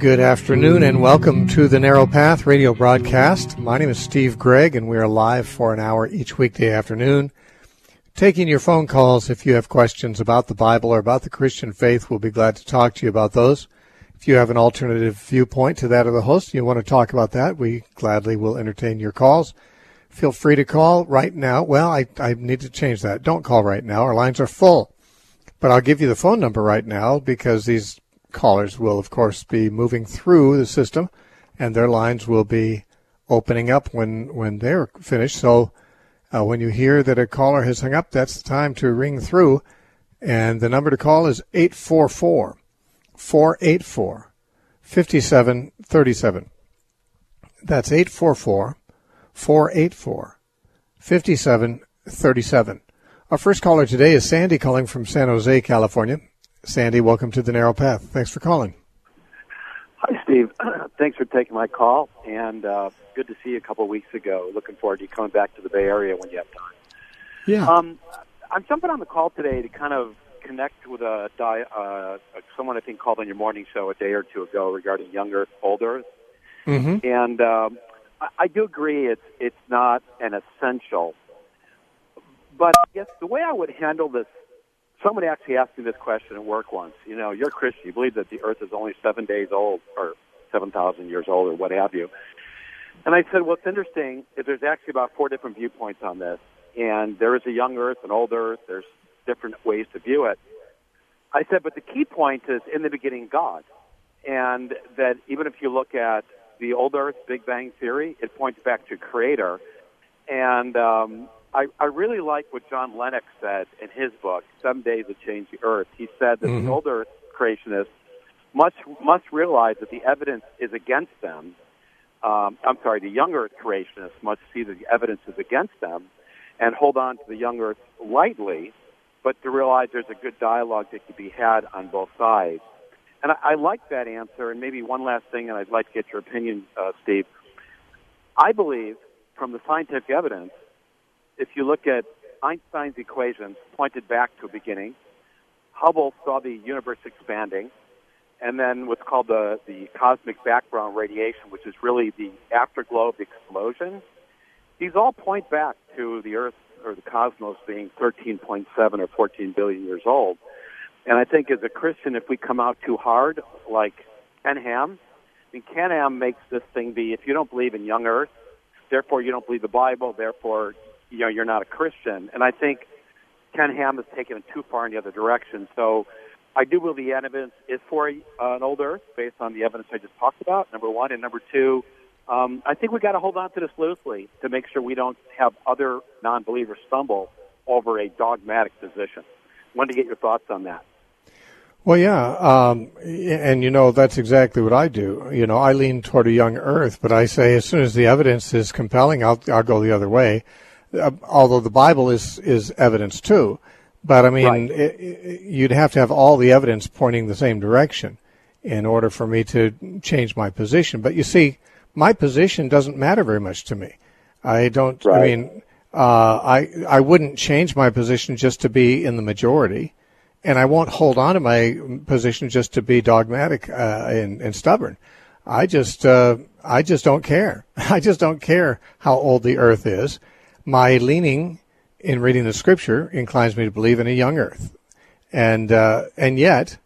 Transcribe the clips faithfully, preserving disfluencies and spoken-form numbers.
Good afternoon and welcome to the Narrow Path radio broadcast. My name is Steve Gregg and we are live for an hour each weekday afternoon. Taking your phone calls if you have questions about the Bible or about the Christian faith. We'll be glad to talk to you about those. If you have an alternative viewpoint to that of the host, you want to talk about that, we gladly will entertain your calls. Feel free to call right now. Well, I, I need to change that. Don't call right now. Our lines are full. But I'll give you the phone number right now because these callers will, of course, be moving through the system and their lines will be opening up when, when they're finished. So uh, when you hear that a caller has hung up, that's the time to ring through. And the number to call is eight four four, four eight four, five seven three seven. That's eight four four, four eight four, five seven three seven. Our first caller today is Sandy calling from San Jose, California. Sandy, welcome to the Narrow Path. Thanks for calling. Hi, Steve. Thanks for taking my call, and uh, good to see you a couple of weeks ago. Looking forward to you coming back to the Bay Area when you have time. Yeah. Um, I'm jumping on the call today to kind of connect with a di- uh, someone I think called on your morning show a day or two ago regarding young Earth, old Earth. Mm-hmm. And um, I, I do agree it's it's not an essential. But I guess the way I would handle this, somebody actually asked me this question at work once. You know, you're a Christian. You believe that the earth is only seven days old or seven thousand years old or what have you. And I said, what's interesting is there's actually about four different viewpoints on this. And there is a young earth, an old earth. There's different ways to view it. I said, but the key point is in the beginning, God. And that even if you look at the old earth, Big Bang Theory, it points back to Creator. And um I, I really like what John Lennox said in his book, Seven Days That Changed the Earth. He said that mm-hmm. the old Earth creationists must, must realize that the evidence is against them. Um, I'm sorry, the young Earth creationists must see that the evidence is against them and hold on to the young Earth lightly, but to realize there's a good dialogue that can be had on both sides. And I, I like that answer. And maybe one last thing, and I'd like to get your opinion, uh, Steve. I believe, from the scientific evidence, if you look at Einstein's equations pointed back to a beginning, Hubble saw the universe expanding, and then what's called the, the cosmic background radiation, which is really the afterglow of the explosion, these all point back to the Earth or the cosmos being thirteen point seven or fourteen billion years old. And I think as a Christian, if we come out too hard, like Ken Ham, I mean, Ken Ham makes this thing be, if you don't believe in young Earth, therefore you don't believe the Bible, therefore you know, you're not a Christian. And I think Ken Ham has taken it too far in the other direction. So I do believe the evidence is for uh, an old Earth based on the evidence I just talked about, number one. And number two, um, I think we've got to hold on to this loosely to make sure we don't have other non-believers stumble over a dogmatic position. I wanted to get your thoughts on that. Well, yeah, um, and, you know, that's exactly what I do. You know, I lean toward a young Earth, but I say as soon as the evidence is compelling, I'll, I'll go the other way. Uh, although the Bible is, is evidence too. But, I mean, right. it, it, you'd have to have all the evidence pointing the same direction in order for me to change my position. But, you see, my position doesn't matter very much to me. I don't, right. I mean, uh, I, I wouldn't change my position just to be in the majority, and I won't hold on to my position just to be dogmatic uh, and, and stubborn. I just, uh, I just don't care. I just don't care how old the earth is. My leaning in reading the Scripture inclines me to believe in a young Earth, and uh, and yet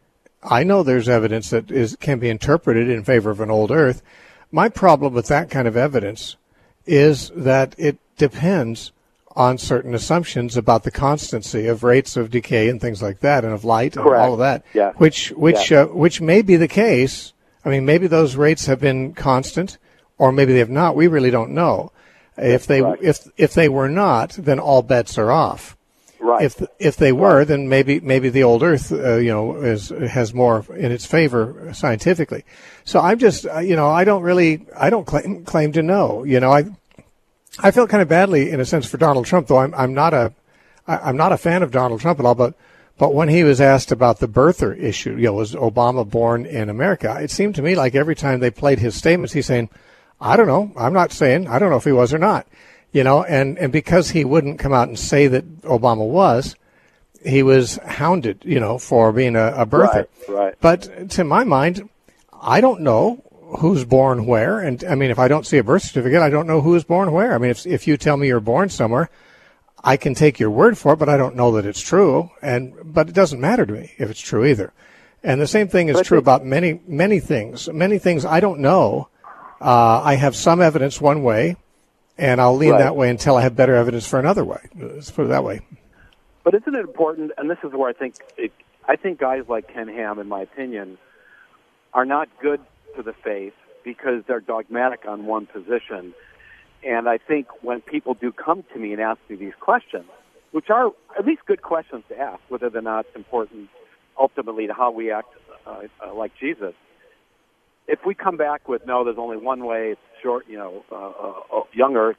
I know there's evidence that is can be interpreted in favor of an old Earth. My problem with that kind of evidence is that it depends on certain assumptions about the constancy of rates of decay and things like that, and of light and Correct. all of that. Yeah. Which which yeah. uh, which may be the case. I mean, maybe those rates have been constant, or maybe they have not. We really don't know. If they right. if if they were not, then all bets are off. Right. If if they were, right. then maybe maybe the old Earth, uh, you know, is has more in its favor scientifically. So I'm just, uh, you know, I don't really, I don't claim claim to know. You know, I I felt kind of badly in a sense for Donald Trump, though I'm I'm not a I, I'm not a fan of Donald Trump at all. But but when he was asked about the birther issue, you know, was Obama born in America? It seemed to me like every time they played his statements, he's saying, I don't know. I'm not saying. I don't know if he was or not. You know, and, and because he wouldn't come out and say that Obama was, he was hounded, you know, for being a, a birther. Right, right. But to my mind, I don't know who's born where. And, I mean, if I don't see a birth certificate, I don't know who is born where. I mean, if if you tell me you're born somewhere, I can take your word for it, but I don't know that it's true. And but it doesn't matter to me if it's true either. And the same thing is true about many, many things. Many things I don't know. Uh, I have some evidence one way, and I'll lean right. that way until I have better evidence for another way. Let's put it that way. But isn't it important, and this is where I think it, I think guys like Ken Ham, in my opinion, are not good to the faith because they're dogmatic on one position. And I think when people do come to me and ask me these questions, which are at least good questions to ask, whether they're not important ultimately to how we act uh, uh, like Jesus, if we come back with, no, there's only one way, it's short, you know, uh, uh, young earth,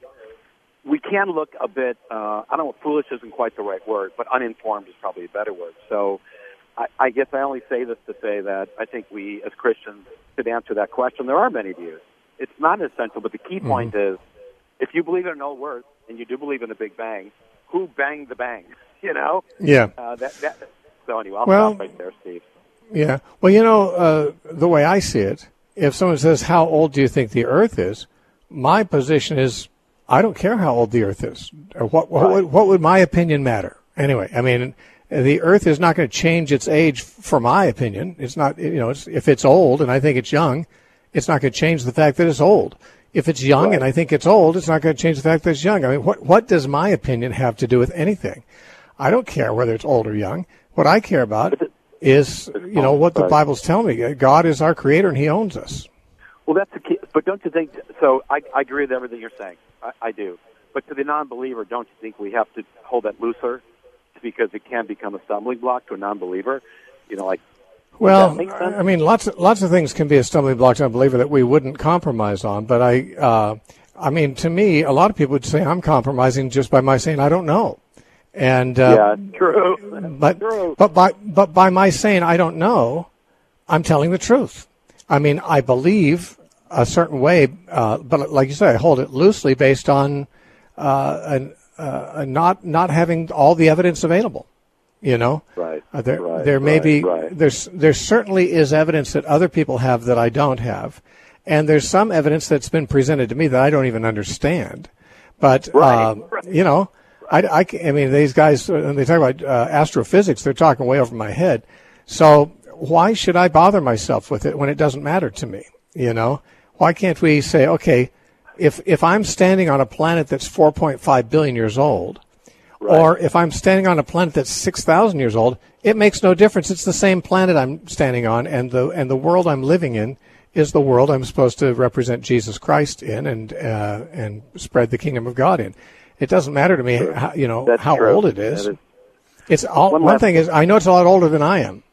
we can look a bit, uh, I don't know, foolish isn't quite the right word, but uninformed is probably a better word. So I, I guess I only say this to say that I think we, as Christians, should answer that question. There are many views. It's not essential, but the key mm-hmm. point is, if you believe in an old earth, and you do believe in the Big Bang, who banged the bang? You know? Yeah. Uh, that, that, so anyway, I'll well, stop right there, Steve. Yeah. Well, you know, uh, the way I see it, if someone says, how old do you think the earth is? My position is, I don't care how old the earth is. Or what, what, right. would, what would my opinion matter? Anyway, I mean, the earth is not going to change its age for my opinion. It's not, you know, it's, if it's old and I think it's young, it's not going to change the fact that it's old. If it's young right. and I think it's old, it's not going to change the fact that it's young. I mean, what, what does my opinion have to do with anything? I don't care whether it's old or young. What I care about is, you know, what the Bible's telling me. God is our creator and he owns us. Well, that's the key. But don't you think, so I, I agree with everything you're saying. I, I do. But to the non-believer, don't you think we have to hold that looser because it can become a stumbling block to a non-believer? You know, like, well, I mean, lots of, lots of things can be a stumbling block to a believer that we wouldn't compromise on. But I, uh, I mean, to me, a lot of people would say I'm compromising just by my saying I don't know. And uh, yeah, true. But true. but by but by my saying I don't know, I'm telling the truth. I mean, I believe a certain way, uh, but like you say, I hold it loosely based on uh, an, uh, not not having all the evidence available. You know, right? Uh, there right, there may right, be right. there's there certainly is evidence that other people have that I don't have, and there's some evidence that's been presented to me that I don't even understand. But right, uh, right. you know, I, I, I mean, these guys when they talk about uh, astrophysics, they're talking way over my head. So why should I bother myself with it when it doesn't matter to me? You know, why can't we say, okay, if if I'm standing on a planet that's four point five billion years old. Right. Or if I'm standing on a planet that's six thousand years old, it makes no difference. It's the same planet I'm standing on, and the and the world I'm living in is the world I'm supposed to represent Jesus Christ in and uh, and spread the kingdom of God in. It doesn't matter to me, True. how, you know, That's how true. old it is. is. It's all. One, one thing is, I know it's a lot older than I am.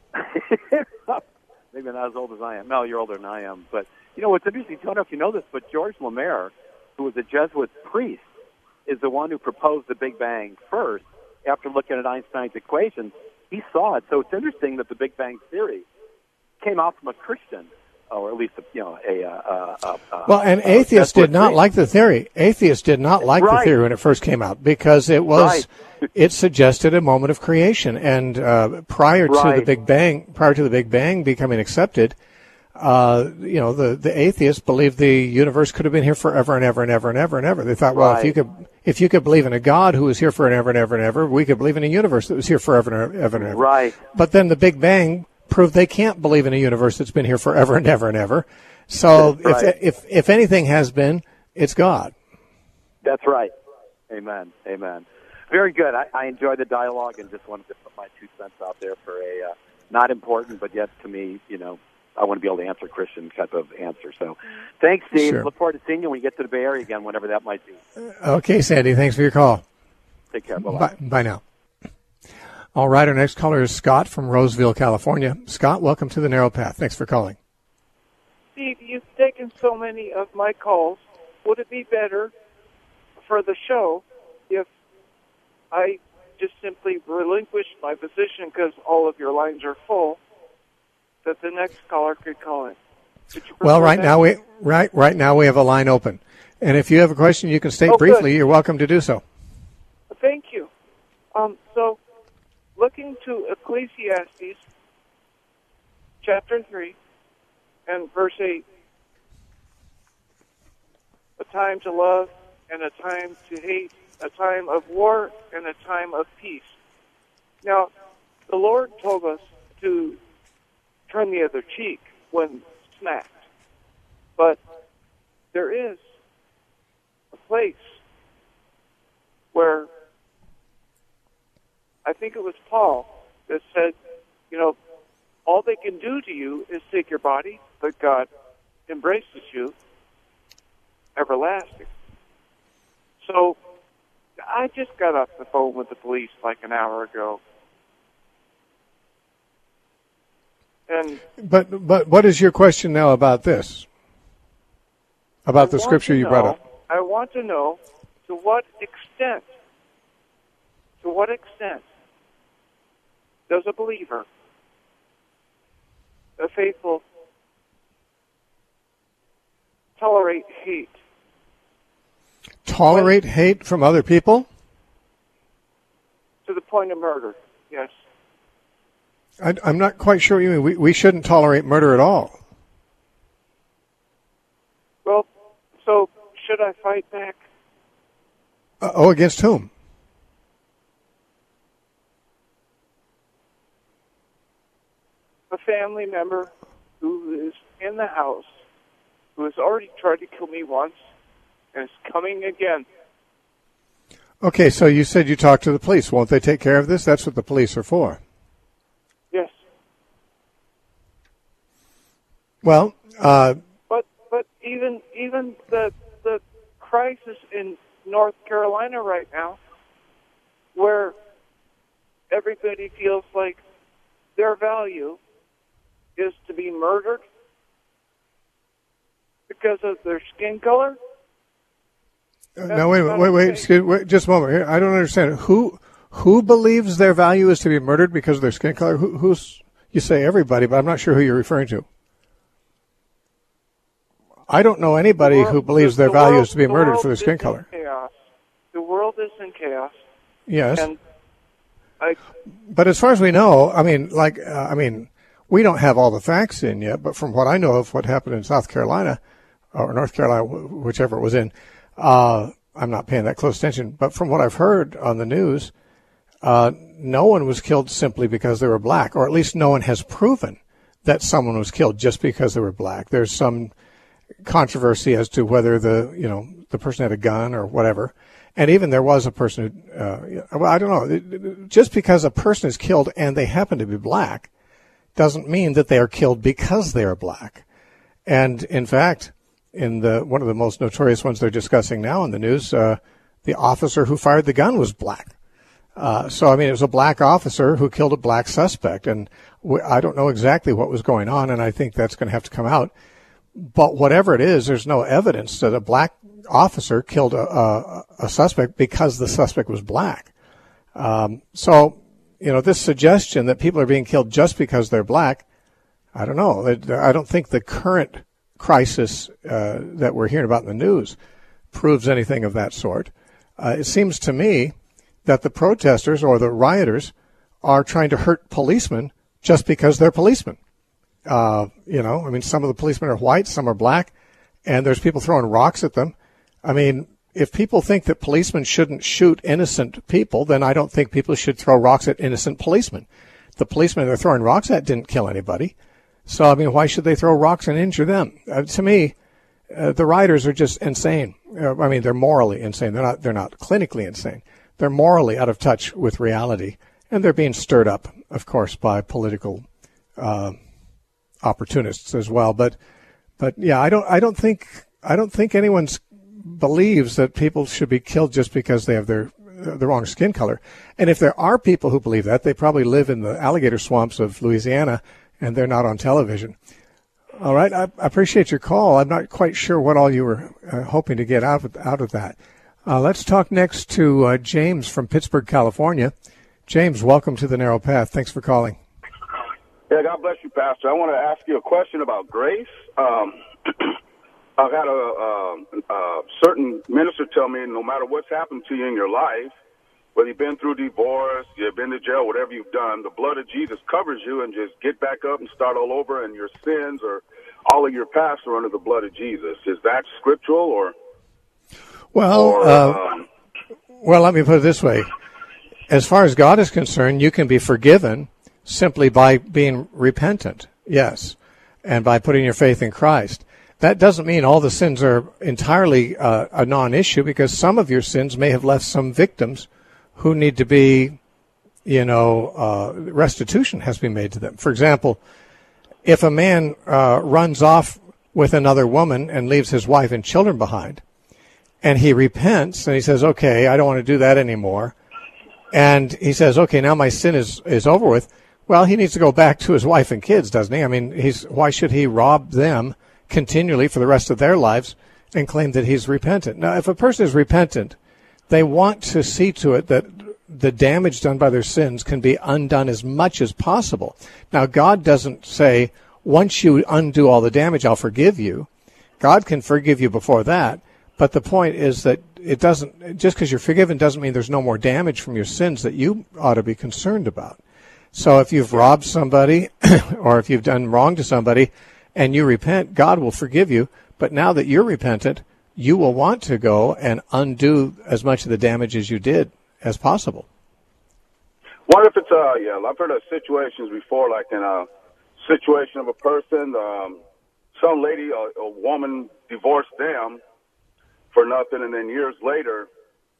Maybe not as old as I am. No, you're older than I am. But you know what's interesting? I don't know if you know this, but George Lemaire, who was a Jesuit priest, is the one who proposed the Big Bang first after looking at Einstein's equations. He saw it. So it's interesting that the Big Bang theory came out from a Christian, or at least, a, you know, a... Uh, uh, uh, well, and uh, atheists did not priest. like the theory. Atheists did not like right. the theory when it first came out because it was... Right. It suggested a moment of creation. And uh, prior right. to the Big Bang, prior to the Big Bang becoming accepted, Uh, you know, the, the atheists believed the universe could have been here forever and ever and ever and ever and ever. They thought, well, right. if you could, if you could believe in a God who was here for ever and ever and ever, we could believe in a universe that was here forever and ever and ever. Right. But then the Big Bang proved they can't believe in a universe that's been here forever and ever and ever. So right. if, if, if anything has been, it's God. That's right. Amen. Amen. Very good. I, I enjoyed the dialogue and just wanted to put my two cents out there for a, uh, not important, but yet to me, you know, I want to be able to answer Christian type of answer. So thanks, Steve. Sure. Look forward to seeing you when you get to the Bay Area again, whenever that might be. Okay, Sandy. Thanks for your call. Take care. Bye-bye. Bye, bye now. All right. Our next caller is Scott from Roseville, California. Scott, welcome to the Narrow Path. Thanks for calling. Steve, you've taken so many of my calls. Would it be better for the show if I just simply relinquished my position because all of your lines are full, that the next caller could call in? Well, right that? now we right right now we have a line open, and if you have a question, you can state oh, briefly. Good. You're welcome to do so. Thank you. Um, so, looking to Ecclesiastes chapter three and verse eight, a time to love and a time to hate, a time of war and a time of peace. Now, the Lord told us to turn the other cheek when smacked, but there is a place where I think it was Paul that said, you know, all they can do to you is take your body, but God embraces you everlasting. So I just got off the phone with the police like an hour ago. And But but what is your question now about this? About the scripture you brought up? I want to know to what extent, to what extent does a believer, a faithful, tolerate hate? Tolerate when, hate from other people? To the point of murder, yes. I, I'm not quite sure what you mean. We, we shouldn't tolerate murder at all. Well, so should I fight back? Uh, oh, against whom? A family member who is in the house, who has already tried to kill me once, and is coming again. Okay, so you said you talked to the police. Won't they take care of this? That's what the police are for. Yes. Well, uh, but but even even the the crisis in North Carolina right now, where everybody feels like their value is to be murdered because of their skin color. No, wait, wait, wait, excuse, wait, just a moment here. I don't understand. Who who believes their value is to be murdered because of their skin color? Who, who's you say everybody, but I'm not sure who you're referring to. I don't know anybody world, who believes the, their the value world, is to be murdered for their skin color. Chaos. The world is in chaos. Yes. And I, but as far as we know, I mean, like, uh, I mean, we don't have all the facts in yet, but from what I know of what happened in South Carolina, or North Carolina, whichever it was in, uh, I'm not paying that close attention, but from what I've heard on the news, uh, no one was killed simply because they were black, or at least no one has proven that someone was killed just because they were black. There's some controversy as to whether the, you know, the person had a gun or whatever. And even there was a person who, uh, well, I don't know, just because a person is killed and they happen to be black doesn't mean that they are killed because they are black. And in fact, in the one of the most notorious ones they're discussing now in the news, uh, the officer who fired the gun was black. Uh, so, I mean, it was a black officer who killed a black suspect. And w- I don't know exactly what was going on, and I think that's going to have to come out. But whatever it is, there's no evidence that a black officer killed a, a, a suspect because the suspect was black. Um, so, you know, this suggestion that people are being killed just because they're black, I don't know. I don't think the current crisis uh, that we're hearing about in the news proves anything of that sort. Uh, it seems to me that the protesters or the rioters are trying to hurt policemen just because they're policemen. Uh, you know, I mean, some of the policemen are white, some are black, and there's people throwing rocks at them. I mean, if people think that policemen shouldn't shoot innocent people, then I don't think people should throw rocks at innocent policemen. The policemen they're throwing rocks at didn't kill anybody. So, I mean, why should they throw rocks and injure them? Uh, to me, uh, the rioters are just insane. Uh, I mean, they're morally insane. They're not, they're not clinically insane. They're morally out of touch with reality. And they're being stirred up, of course, by political, uh, opportunists as well. But, but yeah, I don't, I don't think, I don't think anyone believes that people should be killed just because they have their, the wrong skin color. And if there are people who believe that, they probably live in the alligator swamps of Louisiana and they're not on television. All right. I, I appreciate your call. I'm not quite sure what all you were uh, hoping to get out of, out of that. Uh, let's talk next to uh, James from Pittsburgh, California. James, welcome to The Narrow Path. Thanks for calling. Yeah, God bless you, Pastor. I want to ask you a question about grace. Um, I've had a, a, a certain minister tell me no matter what's happened to you in your life, whether you've been through divorce, you've been to jail, whatever you've done, the blood of Jesus covers you and just get back up and start all over, and your sins are all of your past are under the blood of Jesus. Is that scriptural or? Well, or, uh, um, well, let me put it this way. As far as God is concerned, you can be forgiven simply by being repentant, yes, and by putting your faith in Christ. That doesn't mean all the sins are entirely uh, a non-issue, because some of your sins may have left some victims who need to be, you know, uh, restitution has to be made to them. For example, if a man uh, runs off with another woman and leaves his wife and children behind, and he repents and he says, okay, I don't want to do that anymore, and he says, okay, now my sin is, is over with, well, he needs to go back to his wife and kids, doesn't he? I mean, he's why should he rob them continually for the rest of their lives and claim that he's repentant? Now, if a person is repentant, they want to see to it that the damage done by their sins can be undone as much as possible. Now, God doesn't say, once you undo all the damage, I'll forgive you. God can forgive you before that. But the point is that it doesn't, just because you're forgiven doesn't mean there's no more damage from your sins that you ought to be concerned about. So if you've robbed somebody or if you've done wrong to somebody and you repent, God will forgive you. But now that you're repentant, you will want to go and undo as much of the damage as you did as possible. What if it's, uh, yeah, I've heard of situations before, like in a situation of a person, um, some lady, a, a woman divorced them for nothing, and then years later,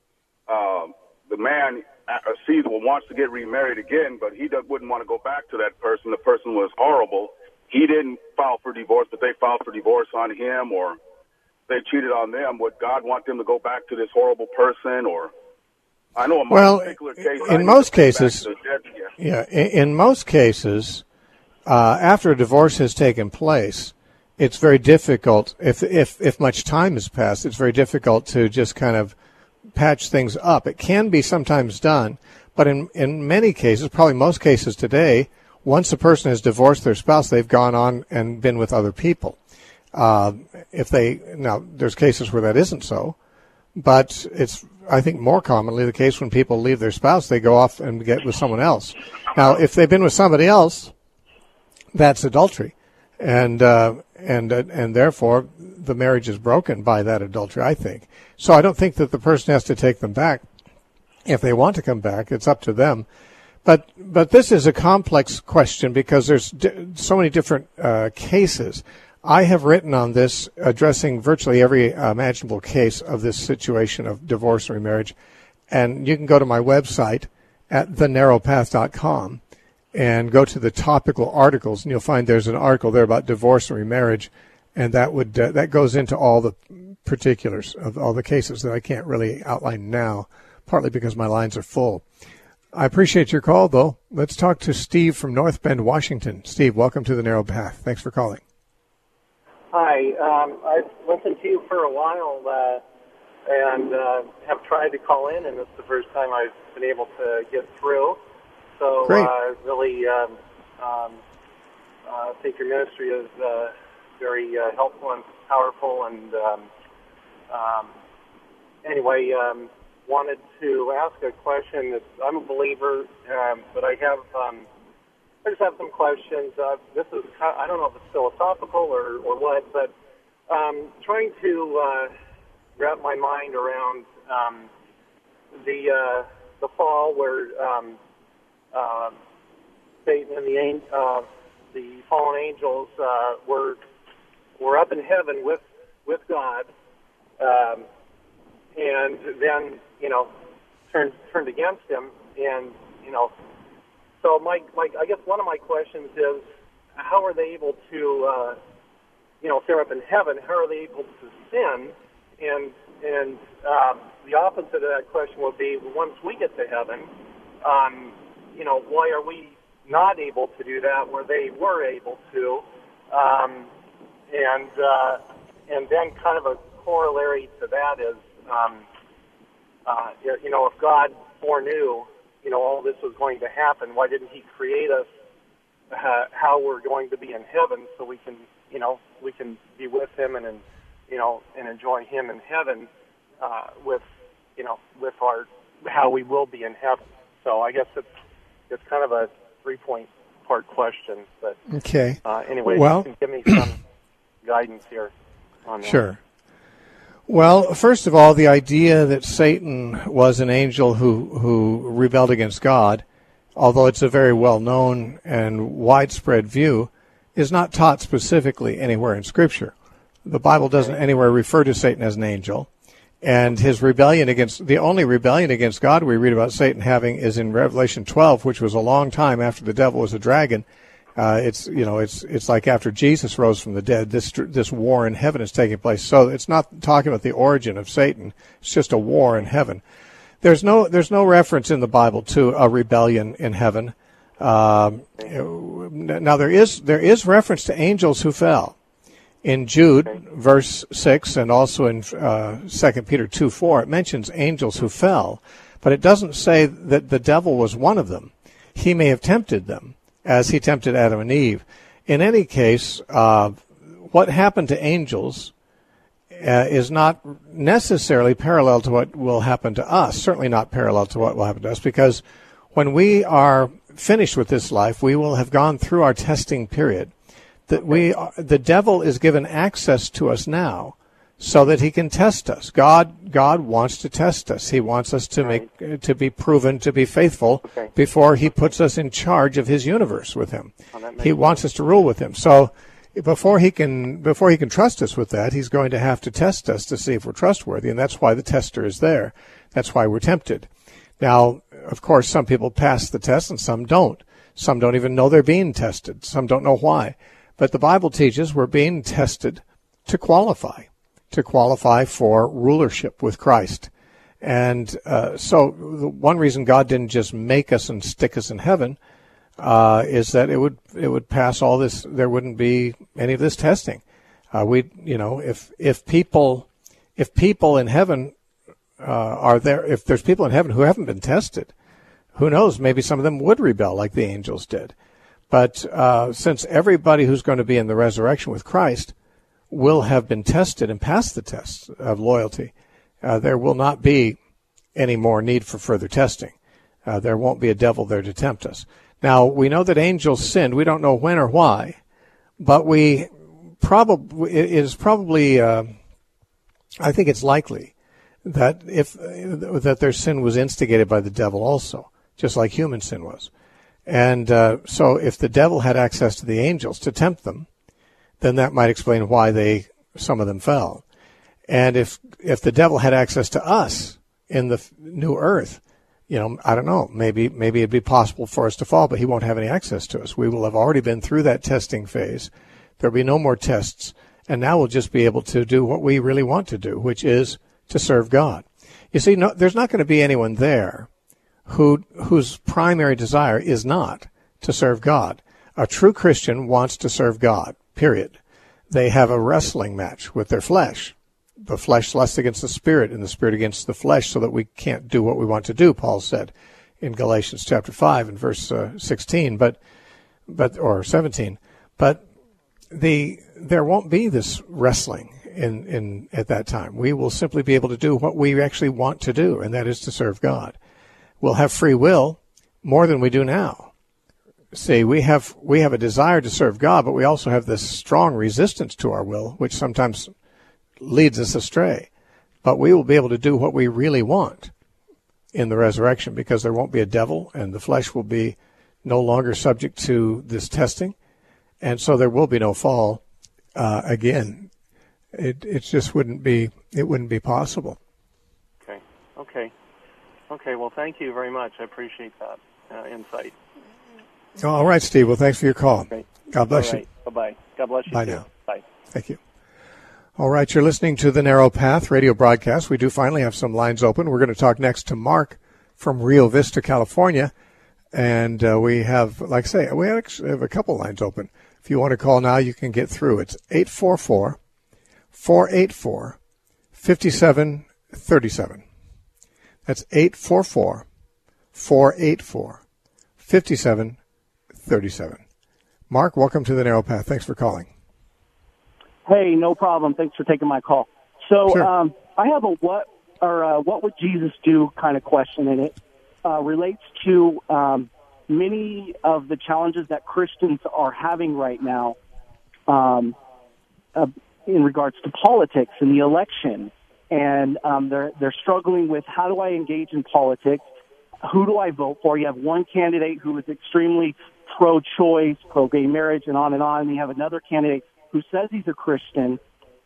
um, the man uh, sees well, wants to get remarried again, but he does, wouldn't want to go back to that person. The person was horrible. He didn't file for divorce, but they filed for divorce on him, or they cheated on them. Would God want them to go back to this horrible person? Or I know in my well, particular case, in most cases, yeah, in, in most cases, uh, after a divorce has taken place, it's very difficult, if, if, if much time has passed, it's very difficult to just kind of patch things up. It can be sometimes done, but in, in many cases, probably most cases today, once a person has divorced their spouse, they've gone on and been with other people. Uh, if they, now, there's cases where that isn't so, but it's, I think, more commonly the case when people leave their spouse, they go off and get with someone else. Now, if they've been with somebody else, that's adultery. And, uh, and, uh, and therefore the marriage is broken by that adultery, I think. So I don't think that the person has to take them back. If they want to come back, it's up to them. But, but this is a complex question because there's di- so many different, uh, cases. I have written on this, addressing virtually every uh, imaginable case of this situation of divorce or remarriage. And you can go to my website at the narrow path dot com and go to the topical articles, and you'll find there's an article there about divorce and remarriage, and that would uh, that goes into all the particulars of all the cases that I can't really outline now, partly because my lines are full. I appreciate your call, though. Let's talk to Steve from North Bend, Washington. Steve, welcome to the Narrow Path. Thanks for calling. Hi. Um, I've listened to you for a while uh, and uh, have tried to call in, and this is the first time I've been able to get through. So Great. I uh, really um, um, uh, think your ministry is uh, very uh, helpful and powerful. And um, um, anyway, um, wanted to ask a question. That I'm a believer, um, but I have um, I just have some questions. Uh, this is I don't know if it's philosophical or, or what, but um, trying to uh, wrap my mind around um, the uh, the fall where. Um, Uh, Satan and the uh, the fallen angels uh, were were up in heaven with with God, um, and then you know turned turned against him, and you know. So my, my I guess one of my questions is, how are they able to uh, you know if they're up in heaven, how are they able to sin? And and um, the opposite of that question would be, once we get to heaven. Um, You know, why are we not able to do that where they were able to? Um, and uh, and then kind of a corollary to that is, um, uh, you know, if God foreknew, you know, all this was going to happen, why didn't He create us? Uh, how we're going to be in heaven, so we can, you know, we can be with Him and, and you know, and enjoy Him in heaven uh, with, you know, with our how we will be in heaven. So I guess it's. It's kind of a three-point part question, but okay. Uh, anyway, well, you can give me some guidance here on that. Sure. Well, first of all, the idea that Satan was an angel who, who rebelled against God, although it's a very well-known and widespread view, is not taught specifically anywhere in Scripture. The Bible doesn't anywhere refer to Satan as an angel. And his rebellion against, the only rebellion against God we read about Satan having is in Revelation twelve, which was a long time after the devil was a dragon. Uh, it's, you know, it's, it's like after Jesus rose from the dead, this, this war in heaven is taking place. So it's not talking about the origin of Satan. It's just a war in heaven. There's no, there's no reference in the Bible to a rebellion in heaven. Um, now there is, there is reference to angels who fell. In Jude, verse six, and also in uh, Second Peter two four, it mentions angels who fell, but it doesn't say that the devil was one of them. He may have tempted them, as he tempted Adam and Eve. In any case, uh, what happened to angels uh, is not necessarily parallel to what will happen to us, certainly not parallel to what will happen to us, because when we are finished with this life, we will have gone through our testing period. That we, the devil is given access to us now so that he can test us. God, God wants to test us. He wants us to make, uh, to be proven to be faithful okay. before he puts us in charge of his universe with him. Oh, he wants us to rule with him. So before he can, before he can trust us with that, he's going to have to test us to see if we're trustworthy. And that's why the tester is there. That's why we're tempted. Now, of course, some people pass the test and some don't. Some don't even know they're being tested. Some don't know why. But the Bible teaches we're being tested to qualify, to qualify for rulership with Christ. And uh, so the one reason God didn't just make us and stick us in heaven uh, is that it would it would pass all this. There wouldn't be any of this testing. Uh, we, you know, if if people if people in heaven uh, are there, if there's people in heaven who haven't been tested, who knows? Maybe some of them would rebel like the angels did. But uh, since everybody who's going to be in the resurrection with Christ will have been tested and passed the test of loyalty, uh, there will not be any more need for further testing. Uh, there won't be a devil there to tempt us. Now, we know that angels sinned. We don't know when or why, but we probably it is probably uh, I think it's likely that if uh, that their sin was instigated by the devil also, just like human sin was. And uh, so if the devil had access to the angels to tempt them, then that might explain why they some of them fell. And if if the devil had access to us in the new earth, you know, I don't know, maybe maybe it'd be possible for us to fall, but he won't have any access to us. We will have already been through that testing phase. There'll be no more tests, and now we'll just be able to do what we really want to do, which is to serve God. You see, no, there's not going to be anyone there who whose primary desire is not to serve God. A true Christian wants to serve God, period. They have a wrestling match with their flesh. The flesh lusts against the spirit and the spirit against the flesh so that we can't do what we want to do, Paul said in Galatians chapter five and verse uh, sixteen, but, but, or seventeen. But the, there won't be this wrestling in, in, at that time. We will simply be able to do what we actually want to do, and that is to serve God. We'll have free will more than we do now. See, we have we have a desire to serve God, but we also have this strong resistance to our will, which sometimes leads us astray. But we will be able to do what we really want in the resurrection, because there won't be a devil, and the flesh will be no longer subject to this testing, and so there will be no fall uh, again. It it just wouldn't be it wouldn't be possible. Okay. Okay. Okay, well, thank you very much. I appreciate that uh, insight. All right, Steve. Well, thanks for your call. Okay. God bless All right. you. Bye-bye. God bless you, Bye too. now. Bye. Thank you. All right, you're listening to the Narrow Path radio broadcast. We do finally have some lines open. We're going to talk next to Mark from Rio Vista, California. And uh, we have, like I say, we actually have a couple lines open. If you want to call now, you can get through. It's eight four four, four eight four, five seven three seven. That's eight four four, four eight four, five seven three seven. Mark, welcome to the Narrow Path. Thanks for calling. Hey, no problem. Thanks for taking my call. So Sure. um, I have a what or uh, what would Jesus do kind of question in it. Uh, relates to um, many of the challenges that Christians are having right now. Um, uh, in regards to politics and the election. And um, they're they're struggling with, how do I engage in politics? Who do I vote for? You have one candidate who is extremely pro-choice, pro-gay marriage, and on and on. And you have another candidate who says he's a Christian,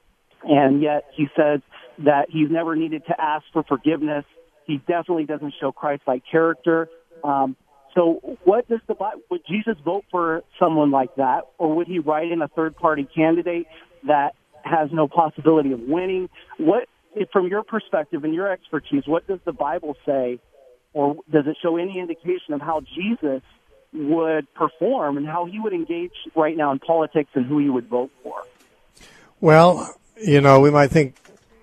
and yet he says that he's never needed to ask for forgiveness. He definitely doesn't show Christ-like character. Um, so what does the Bible, would Jesus vote for someone like that, or would he write in a third-party candidate that has no possibility of winning? What, from your perspective and your expertise, what does the Bible say, or does it show any indication of how Jesus would perform and how he would engage right now in politics and who he would vote for? Well, you know, we might think,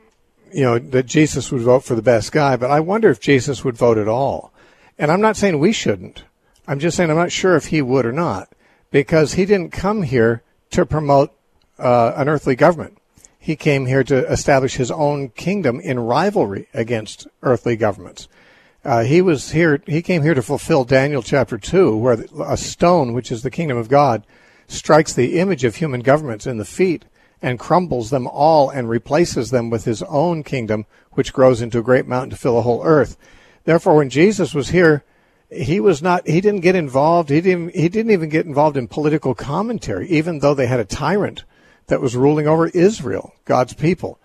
you know, that Jesus would vote for the best guy, but I wonder if Jesus would vote at all. And I'm not saying we shouldn't. I'm just saying I'm not sure if he would or not, because he didn't come here to promote uh, an earthly government. He came here to establish his own kingdom in rivalry against earthly governments. Uh, he was here. He came here to fulfill Daniel chapter two, where a stone, which is the kingdom of God, strikes the image of human governments in the feet and crumbles them all and replaces them with his own kingdom, which grows into a great mountain to fill the whole earth. Therefore, when Jesus was here, he was not. He didn't get involved. He didn't. He didn't even get involved in political commentary, even though they had a tyrant that was ruling over Israel, God's people.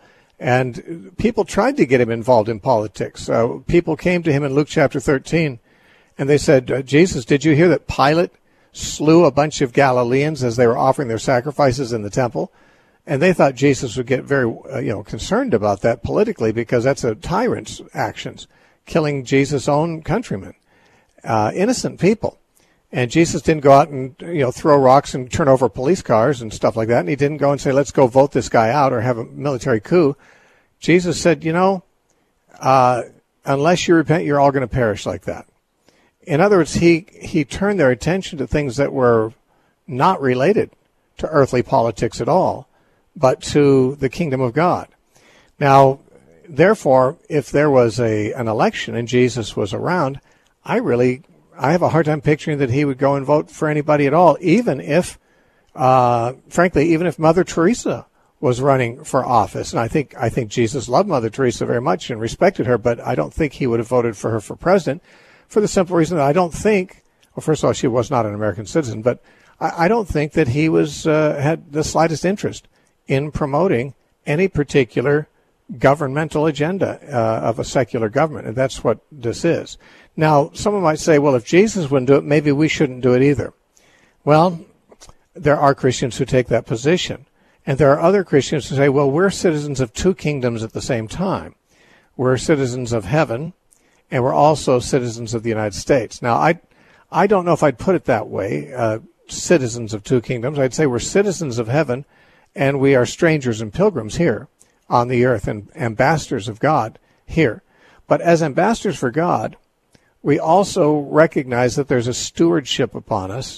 And people tried to get him involved in politics. Uh, people came to him in Luke chapter thirteen, and they said, uh, Jesus, did you hear that Pilate slew a bunch of Galileans as they were offering their sacrifices in the temple? And they thought Jesus would get very, uh, you know, concerned about that politically, because that's a tyrant's actions, killing Jesus' own countrymen, uh, innocent people. And Jesus didn't go out and, you know, throw rocks and turn over police cars and stuff like that. And he didn't go and say, let's go vote this guy out or have a military coup. Jesus said, you know, uh, unless you repent, you're all going to perish like that. In other words, he, he turned their attention to things that were not related to earthly politics at all, but to the kingdom of God. Now, therefore, if there was a an election and Jesus was around, I really... I have a hard time picturing that he would go and vote for anybody at all, even if, uh, frankly, even if Mother Teresa was running for office. And I think I think Jesus loved Mother Teresa very much and respected her, but I don't think he would have voted for her for president, for the simple reason that I don't think, well, first of all, she was not an American citizen, but I, I don't think that he was uh, had the slightest interest in promoting any particular governmental agenda uh, of a secular government, and that's what this is. Now, someone might say, well, if Jesus wouldn't do it, maybe we shouldn't do it either. Well, there are Christians who take that position, and there are other Christians who say, well, we're citizens of two kingdoms at the same time. We're citizens of heaven, and we're also citizens of the United States. Now, I I don't know if I'd put it that way, uh, citizens of two kingdoms. I'd say we're citizens of heaven, and we are strangers and pilgrims here on the earth and ambassadors of God here. But as ambassadors for God, we also recognize that there's a stewardship upon us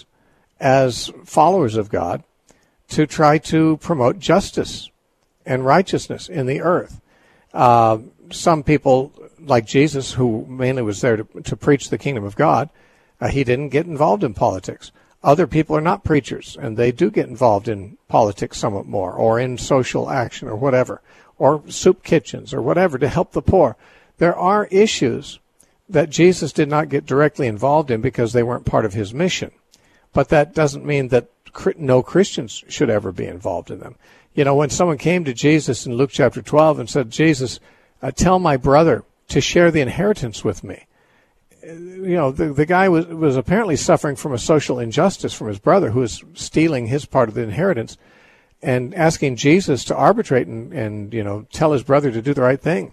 as followers of God to try to promote justice and righteousness in the earth. Uh, some people, like Jesus, who mainly was there to, to preach the kingdom of God, uh, he didn't get involved in politics. Other people are not preachers, and they do get involved in politics somewhat more, or in social action, or whatever, or soup kitchens, or whatever, to help the poor. There are issues that Jesus did not get directly involved in because they weren't part of his mission. But that doesn't mean that no Christians should ever be involved in them. You know, when someone came to Jesus in Luke chapter twelve and said, Jesus, uh, tell my brother to share the inheritance with me. You know, the, the guy was, was apparently suffering from a social injustice from his brother, who was stealing his part of the inheritance, and asking Jesus to arbitrate and, and, you know, tell his brother to do the right thing.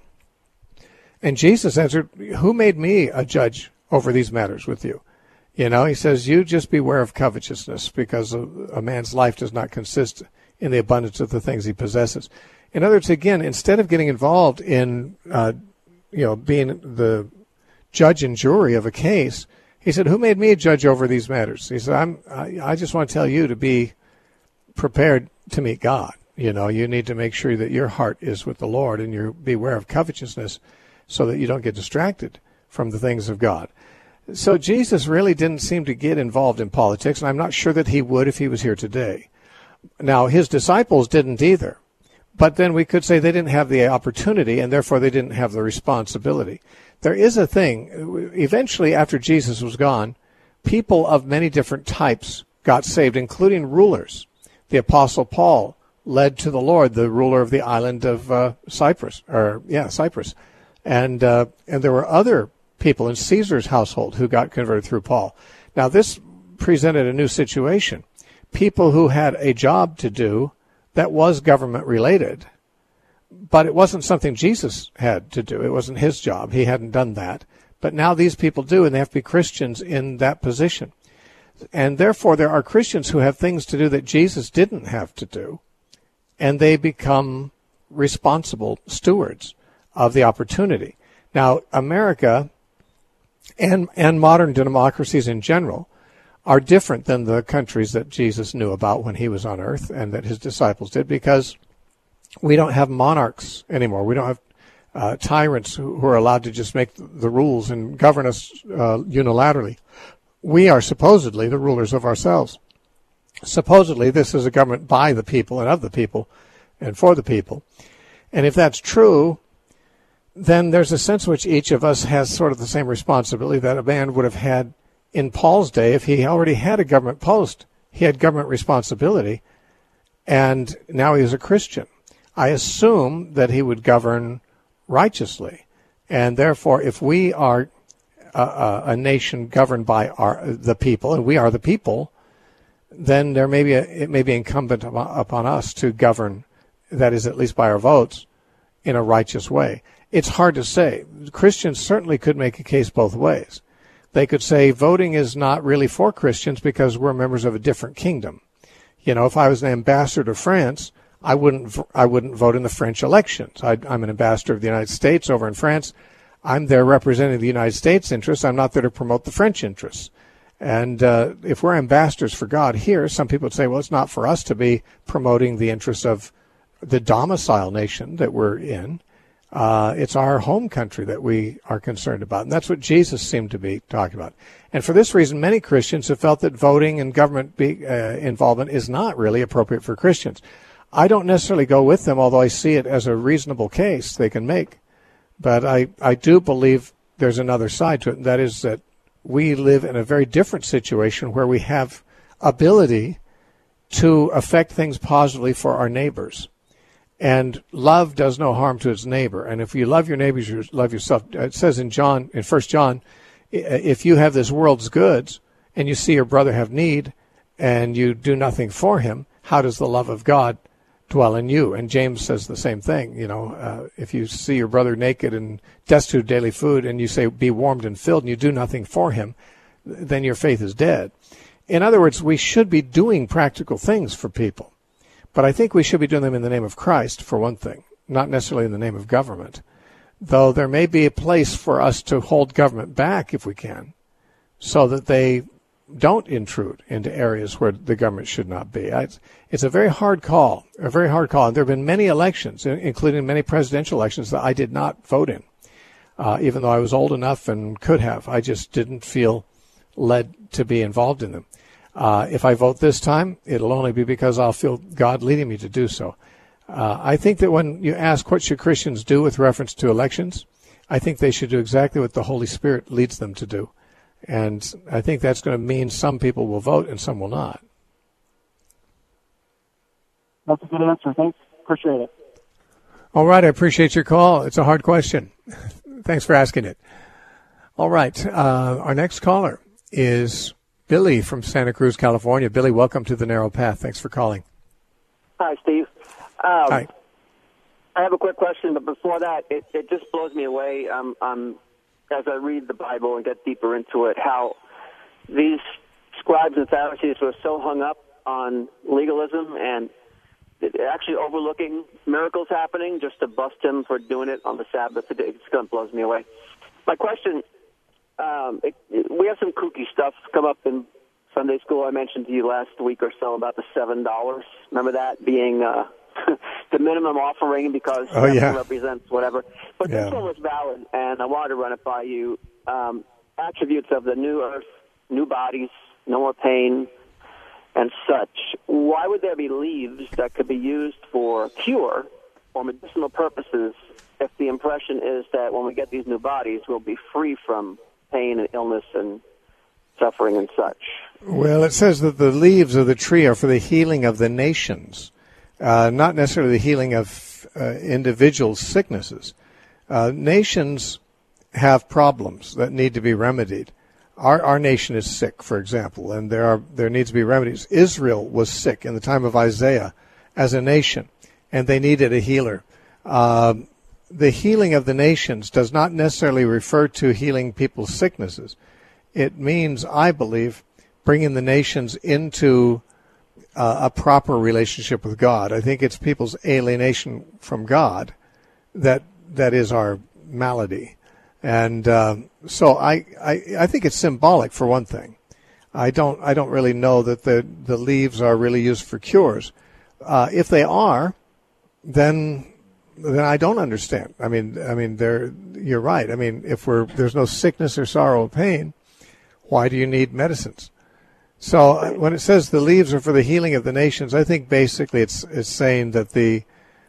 And Jesus answered, who made me a judge over these matters with you? You know, he says, you just beware of covetousness, because a, a man's life does not consist in the abundance of the things he possesses. In other words, again, instead of getting involved in, uh, you know, being the judge and jury of a case, he said, who made me a judge over these matters? He said, I'm, I, I just want to tell you to be prepared to meet God. You know, you need to make sure that your heart is with the Lord, and you beware of covetousness, so that you don't get distracted from the things of God. So Jesus really didn't seem to get involved in politics, and I'm not sure that he would if he was here today. Now, his disciples didn't either. But then we could say they didn't have the opportunity, and therefore they didn't have the responsibility. There is a thing. Eventually, after Jesus was gone, people of many different types got saved, including rulers. The Apostle Paul led to the Lord the ruler of the island of uh, Cyprus, or yeah, Cyprus, and uh, and there were other people in Caesar's household who got converted through Paul. Now, this presented a new situation. People who had a job to do that was government related, but it wasn't something Jesus had to do. It wasn't his job. He hadn't done that. But now these people do, and they have to be Christians in that position. And therefore, there are Christians who have things to do that Jesus didn't have to do, and they become responsible stewards of the opportunity. Now, America and and modern democracies in general are different than the countries that Jesus knew about when he was on earth and that his disciples did, because we don't have monarchs anymore. We don't have uh, tyrants who, who are allowed to just make the rules and govern us uh, unilaterally. We are supposedly the rulers of ourselves. Supposedly, this is a government by the people and of the people and for the people. And if that's true, then there's a sense in which each of us has sort of the same responsibility that a man would have had in Paul's day. If he already had a government post, he had government responsibility, and now he is a Christian. I assume that he would govern righteously, and therefore, if we are a, a, a nation governed by our the people, and we are the people, then there may be a, it may be incumbent upon us to govern, that is, at least by our votes, in a righteous way. It's hard to say. Christians certainly could make a case both ways. They could say voting is not really for Christians because we're members of a different kingdom. You know, if I was an ambassador to France, I wouldn't I wouldn't vote in the French elections. I, I'm an ambassador of the United States over in France. I'm there representing the United States interests. I'm not there to promote the French interests. And uh, if we're ambassadors for God here, some people would say, well, it's not for us to be promoting the interests of the domicile nation that we're in. Uh, it's our home country that we are concerned about. And that's what Jesus seemed to be talking about. And for this reason, many Christians have felt that voting and government be, uh, involvement is not really appropriate for Christians. I don't necessarily go with them, although I see it as a reasonable case they can make. But I, I do believe there's another side to it, and that is that we live in a very different situation where we have ability to affect things positively for our neighbors. And love does no harm to its neighbor. And if you love your neighbors, you love yourself. It says in John, in First John, if you have this world's goods and you see your brother have need and you do nothing for him, how does the love of God dwell in you? And James says the same thing. You know, uh, if you see your brother naked and destitute of daily food and you say, be warmed and filled, and you do nothing for him, then your faith is dead. In other words, we should be doing practical things for people. But I think we should be doing them in the name of Christ, for one thing, not necessarily in the name of government, though there may be a place for us to hold government back if we can, so that they don't intrude into areas where the government should not be. It's a very hard call, a very hard call. And there have been many elections, including many presidential elections, that I did not vote in, uh, even though I was old enough and could have. I just didn't feel led to be involved in them. Uh, if I vote this time, it'll only be because I'll feel God leading me to do so. Uh, I think that when you ask what should Christians do with reference to elections, I think they should do exactly what the Holy Spirit leads them to do. And I think that's going to mean some people will vote and some will not. That's a good answer. Thanks. Appreciate it. All right. I appreciate your call. It's a hard question. Thanks for asking it. All right. Uh, our next caller is Billy from Santa Cruz, California. Billy, welcome to The Narrow Path. Thanks for calling. Hi, Steve. Um, Hi. I have a quick question, but before that, it, it just blows me away um, um, as I read the Bible and get deeper into it, how these scribes and Pharisees were so hung up on legalism and actually overlooking miracles happening just to bust him for doing it on the Sabbath. It, it just kind of blows me away. My question... Um, it, it, we have some kooky stuff come up in Sunday school. I mentioned to you last week or so about the seven dollars. Remember that being uh, the minimum offering because oh, yeah. represents whatever. But yeah. this one was valid, and I wanted to run it by you. Um, attributes of the new earth, new bodies, no more pain, and and such, why would there be leaves that could be used for cure or medicinal purposes if the impression is that when we get these new bodies, we'll be free from pain and illness and suffering and such? Well, it says that the leaves of the tree are for the healing of the nations, uh, not necessarily the healing of uh, individual sicknesses. Uh, nations have problems that need to be remedied. Our our nation is sick, for example, and there are there needs to be remedies. Israel was sick in the time of Isaiah as a nation, and they needed a healer. Uh, the healing of the nations does not necessarily refer to healing people's sicknesses. It means, I believe, bringing the nations into uh, a proper relationship with God. I think it's people's alienation from God that that is our malady. And um, so I, I I think it's symbolic, for one thing. I don't I don't really know that the, the leaves are really used for cures. Uh, if they are, then then I don't understand. I mean I mean they're you're right. I mean if we're there's no sickness or sorrow or pain, why do you need medicines? So uh, when it says the leaves are for the healing of the nations, I think basically it's it's saying that the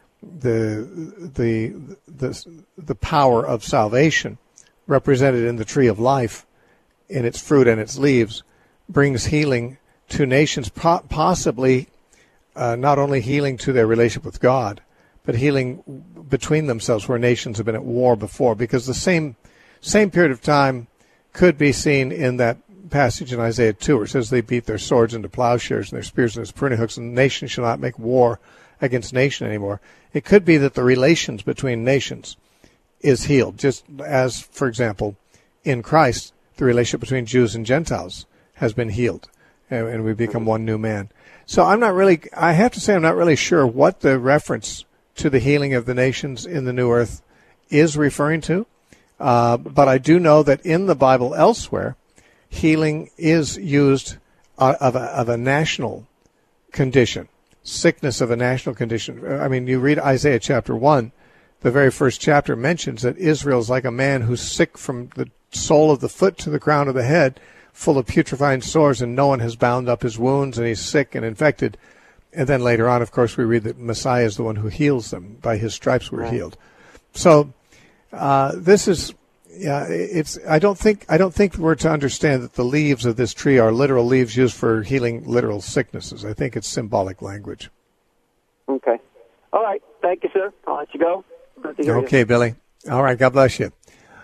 the the the the power of salvation represented in the tree of life, in its fruit and its leaves, brings healing to nations, po- possibly uh, not only healing to their relationship with God, but healing between themselves where nations have been at war before. Because the same same period of time could be seen in that passage in Isaiah two, where it says they beat their swords into plowshares and their spears into pruning hooks, and nation shall not make war against nation anymore. It could be that the relations between nations is healed, just as, for example, in Christ, the relationship between Jews and Gentiles has been healed, and, and we become one new man. So I'm not really, I have to say I'm not really sure what the reference to the healing of the nations in the new earth is referring to, uh, but I do know that in the Bible elsewhere, healing is used uh, of, a, of a national condition, sickness of a national condition. I mean, you read Isaiah chapter one, the very first chapter mentions that Israel is like a man who's sick from the sole of the foot to the crown of the head, full of putrefying sores, and no one has bound up his wounds, and he's sick and infected. And then later on, of course, we read that Messiah is the one who heals them. By his stripes we're healed. So uh, this is, yeah, it's. I don't think I don't think we're to understand that the leaves of this tree are literal leaves used for healing literal sicknesses. I think it's symbolic language. Okay. All right. Thank you, sir. I'll let you go. Okay, you. Billy. All right. God bless you.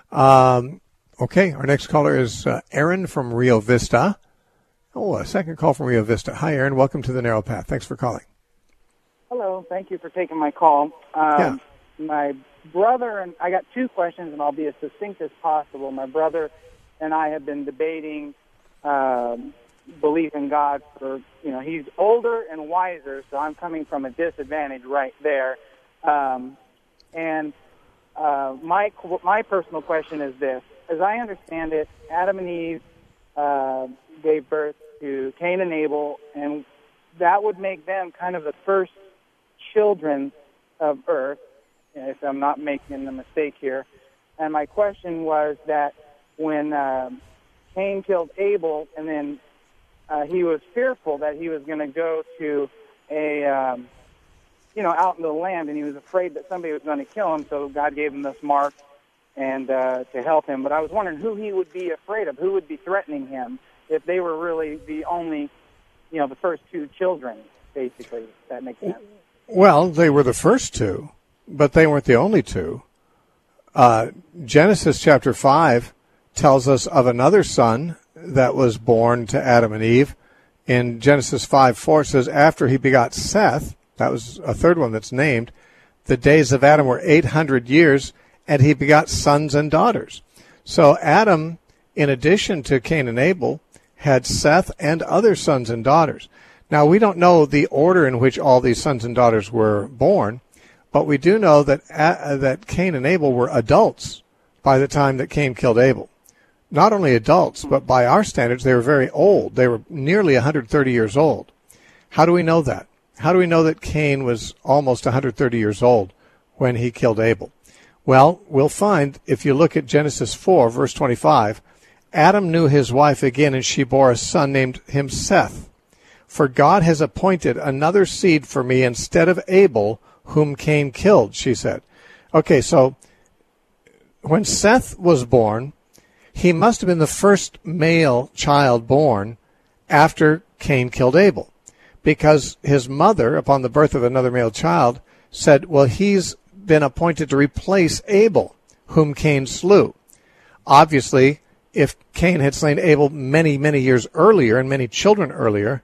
Um, okay. Our next caller is uh, Aaron from Rio Vista. Oh, a second call from Rio Vista. Hi, Aaron. Welcome to the Narrow Path. Thanks for calling. Hello. Thank you for taking my call. Um, yeah. My brother and I got two questions, and I'll be as succinct as possible. My brother and I have been debating um, belief in God for, you know, he's older and wiser, so I'm coming from a disadvantage right there. Um, and uh, my my personal question is this. As I understand it, Adam and Eve uh, gave birth to Cain and Abel, and that would make them kind of the first children of earth, if I'm not making a mistake here. And my question was that when uh, Cain killed Abel, and then uh, he was fearful that he was going to go to a, um, you know, out in the land, and he was afraid that somebody was going to kill him, so God gave him this mark and uh, to help him. But I was wondering who he would be afraid of, who would be threatening him if they were really the only, you know, the first two children, basically, if that makes sense. Well, they were the first two, but they weren't the only two. Uh, Genesis chapter five tells us of another son that was born to Adam and Eve. In Genesis five four, it says, after he begot Seth, that was a third one that's named, the days of Adam were eight hundred years, and he begot sons and daughters. So Adam, in addition to Cain and Abel, had Seth and other sons and daughters. Now, we don't know the order in which all these sons and daughters were born, but we do know that uh, that Cain and Abel were adults by the time that Cain killed Abel. Not only adults, but by our standards, they were very old. They were nearly one hundred thirty years old. How do we know that? How do we know that Cain was almost one hundred thirty years old when he killed Abel? Well, we'll find, if you look at Genesis four, verse twenty-five, Adam knew his wife again, and she bore a son, named him Seth. For God has appointed another seed for me instead of Abel, whom Cain killed, she said. Okay, so when Seth was born, he must have been the first male child born after Cain killed Abel, because his mother, upon the birth of another male child, said, well, he's been appointed to replace Abel, whom Cain slew. Obviously, if Cain had slain Abel many, many years earlier and many children earlier,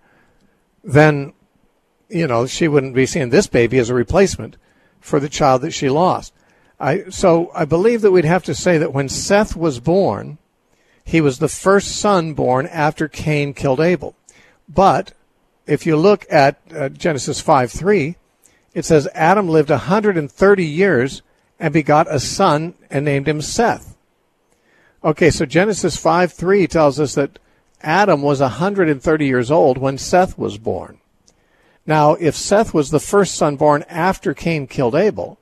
then, you know, she wouldn't be seeing this baby as a replacement for the child that she lost. I, so I believe that we'd have to say that when Seth was born, he was the first son born after Cain killed Abel. But if you look at uh, Genesis five three, it says Adam lived one hundred thirty years and begot a son and named him Seth. Okay, so Genesis five three tells us that Adam was one hundred thirty years old when Seth was born. Now, if Seth was the first son born after Cain killed Abel,